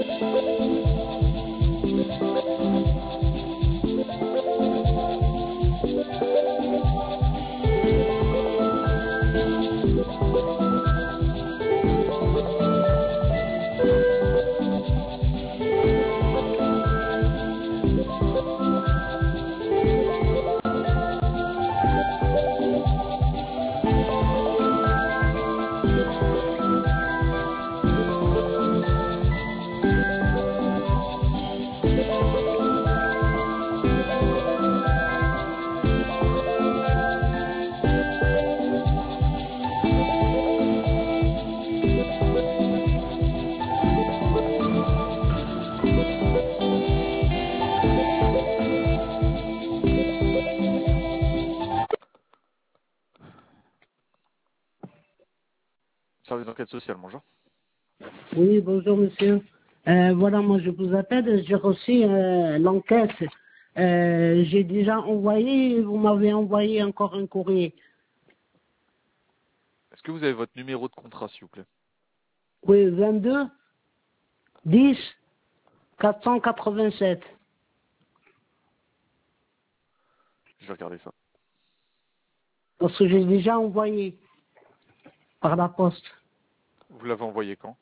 Service d'enquête sociale, bonjour. Oui, bonjour monsieur. Voilà, moi je vous appelle, j'ai reçu l'enquête. J'ai déjà envoyé, vous m'avez envoyé encore un courrier. Est-ce que vous avez votre numéro de contrat, s'il vous plaît? Oui, 22 10 487. Je vais regarder ça. Parce que j'ai déjà envoyé par la poste. Vous l'avez envoyé quand?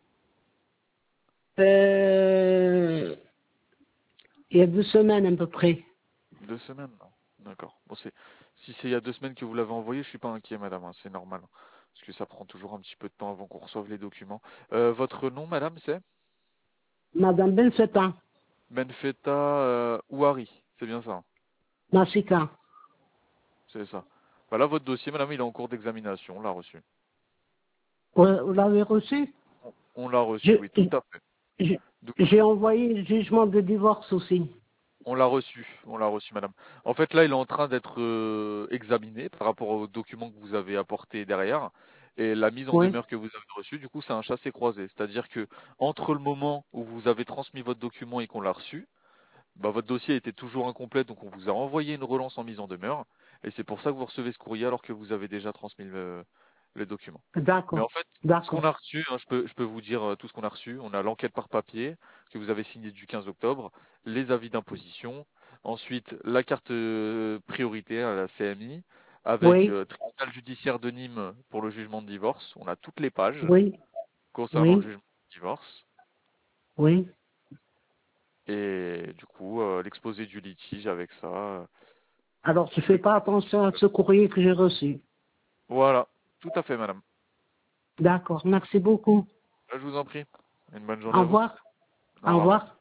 Il y a 2 semaines à peu près. 2 semaines, non? D'accord. Bon, si c'est il y a 2 semaines que vous l'avez envoyé, je suis pas inquiet, madame, hein, c'est normal, hein, parce que ça prend toujours un petit peu de temps avant qu'on reçoive les documents. Votre nom, madame, c'est Madame Benfeta, Benfeta Ouari, c'est bien ça, hein? Massika. C'est ça. Voilà, votre dossier, madame, il est en cours d'examination, on l'a reçu. Vous l'avez reçu? On l'a reçu, Je- oui, tout à fait. je- Donc, J'ai envoyé le jugement de divorce aussi. on l'a reçu, madame. En fait, là, il est en train d'être examiné par rapport aux documents que vous avez apportés derrière et la mise en Oui, demeure que vous avez reçue. Du coup, c'est un chassé-croisé, c'est-à-dire que entre le moment où vous avez transmis votre document et qu'on l'a reçu, bah, votre dossier était toujours incomplet, donc on vous a envoyé une relance en mise en demeure et c'est pour ça que vous recevez ce courrier alors que vous avez déjà transmis le document. Mais d'accord, en fait, ce qu'on d'accord, a reçu, hein, je peux vous dire tout ce qu'on a reçu. On a l'enquête par papier que vous avez signée du 15 octobre, les avis d'imposition, ensuite la carte prioritaire à la CMI, avec oui, tribunal judiciaire de Nîmes pour le jugement de divorce. On a toutes les pages oui, concernant le oui, jugement de divorce. oui. Et du coup, l'exposé du litige avec ça. Alors, je ne fais pas attention à ce courrier que j'ai reçu. Voilà, tout à fait, madame. D'accord, merci beaucoup. Je vous en prie. Une bonne journée Au à vous. revoir, Au au revoir, madame. revoir.